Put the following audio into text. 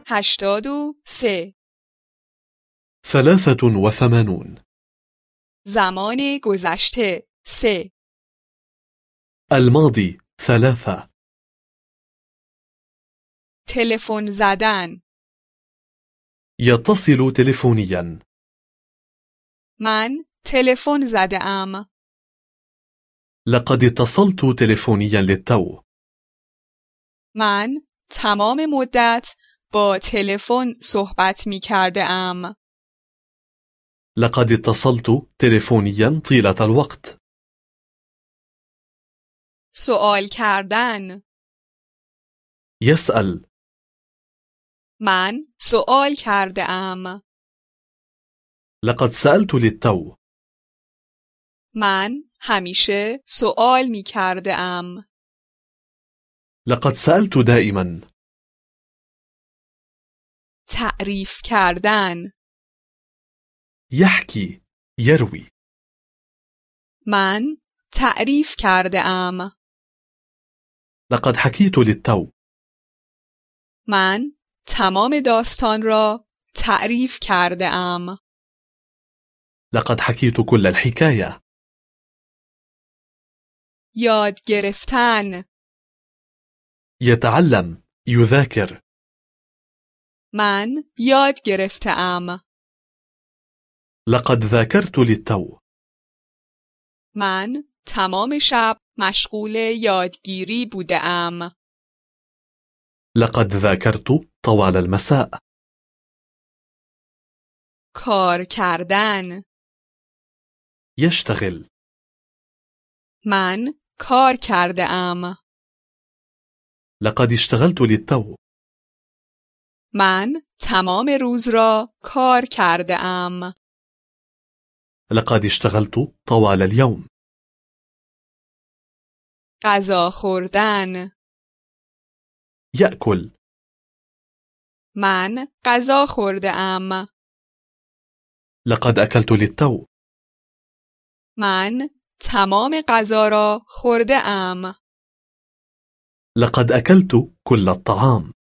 83 83 زمان گذشته 3 الماضي 3 تلفن زدن يتصل تلفونيا من تلفن زده ام لقد اتصلت تلفونيا للتو من تمام مدت با تلفن صحبت می کرده ام لقد اتصلت تلفونيا طيلة الوقت سوال کردن يسأل من سوال کرده ام لقد سألت للتو من همیشه سوال می کرده ام لقد سألت دائما تعریف کردن يحكي يروي من تعریف کرده ام لقد حكيت للتو من تمام داستان را تعریف کرده ام لقد حكيت كل الحكاية یاد گرفتن يتعلم يذاكر من یاد گرفته ام لقد ذاكرت للتو من تمام شب مشغول یادگیری بوده ام لقد ذاكرت طوال المساء کار کردن يشتغل من کار کرده ام لقد اشتغلت للتو من تمام روز را کار کرده ام لقد اشتغلت طوال اليوم غذا خوردن يأكل من غذا خورده ام لقد أكلت للتو من تمام غذا را خورده ام لقد أكلت كل الطعام